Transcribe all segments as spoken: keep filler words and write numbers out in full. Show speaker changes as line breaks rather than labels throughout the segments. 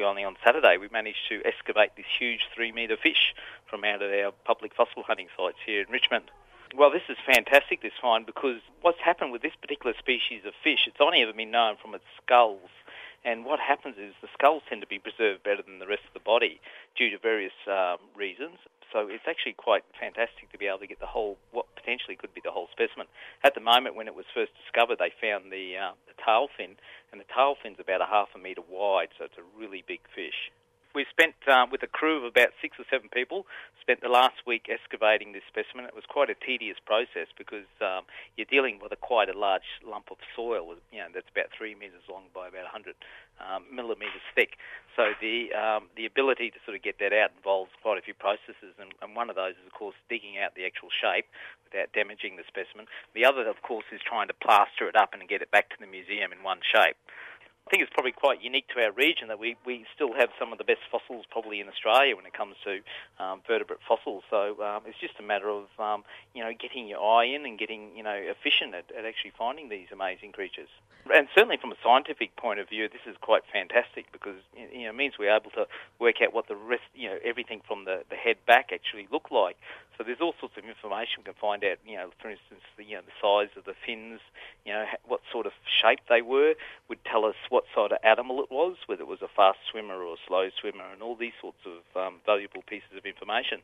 actually only on Saturday, we managed to excavate this huge three-metre fish from out of our public fossil hunting sites here in Richmond. Well, this is fantastic, this find, because what's happened with this particular species of fish, it's only ever been known from its skulls. And what happens is the skulls tend to be preserved better than the rest of the body due to various um, reasons. So it's actually quite fantastic to be able to get the whole, what potentially could be the whole specimen. At the moment, when it was first discovered, they found the, uh, the tail fin, and the tail fin's about a half a metre wide, so it's a really big fish. We spent, uh, with a crew of about six or seven people, spent the last week excavating this specimen. It was quite a tedious process because um, you're dealing with a quite a large lump of soil, you know, that's about three metres long by about one hundred um, millimetres thick. So the um, the ability to sort of get that out involves quite a few processes, and, and one of those is, of course, digging out the actual shape without damaging the specimen. The other, of course, is trying to plaster it up and get it back to the museum in one shape. I think it's probably quite unique to our region that we, we still have some of the best fossils probably in Australia when it comes to um, vertebrate fossils. So um, it's just a matter of, um, you know, getting your eye in and getting, you know, efficient at, at actually finding these amazing creatures. And certainly from a scientific point of view, this is quite fantastic because, you know, it means we're able to work out what the rest, you know, everything from the, the head back actually look like. So there's all sorts of information we can find out, you know, for instance, the, you know, the size of the fins, you know, what sort of shape they were, would tell us what sort of animal it was, whether it was a fast swimmer or a slow swimmer, and all these sorts of um, valuable pieces of information.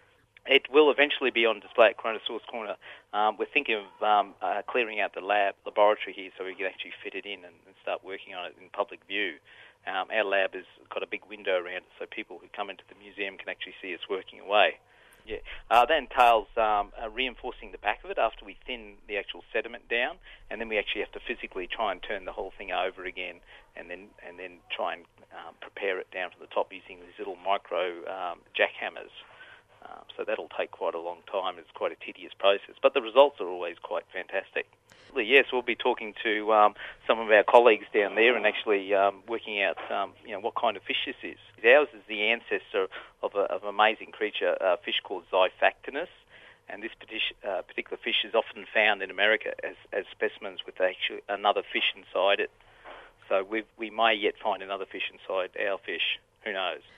It will eventually be on display at Kronosaurus Corner. Um, we're thinking of um, uh, clearing out the lab laboratory here so we can actually fit it in and, and start working on it in public view. Um, our lab has got a big window around it so people who come into the museum can actually see us working away. Yeah, uh, that entails um, uh, reinforcing the back of it after we thin the actual sediment down, and then we actually have to physically try and turn the whole thing over again, and then and then try and um, prepare it down to the top using these little micro um, jackhammers. Um, so that'll take quite a long time. It's quite a tedious process, but the results are always quite fantastic. Yes, we'll be talking to um, some of our colleagues down there and actually um, working out, um, you know, what kind of fish this is. Ours is the ancestor of, a, of an amazing creature, a fish called Xiphactinus, and this uh, particular fish is often found in America as, as specimens with actually another fish inside it. So we we may yet find another fish inside our fish. Who knows?